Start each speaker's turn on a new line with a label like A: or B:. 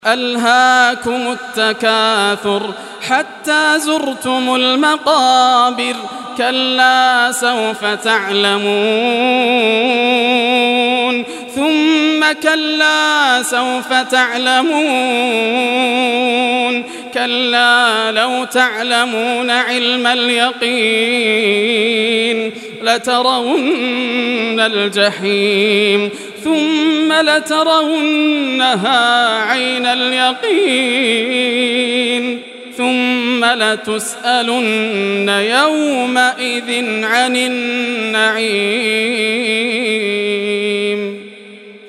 A: ألهاكم التكاثر حتى زرتم المقابر كلا سوف تعلمون ثم كلا سوف تعلمون كلا لو تعلمون علم اليقين لترون الجحيم ثم لترونها عين اليقين ثم لتسألن يومئذ عن النعيم.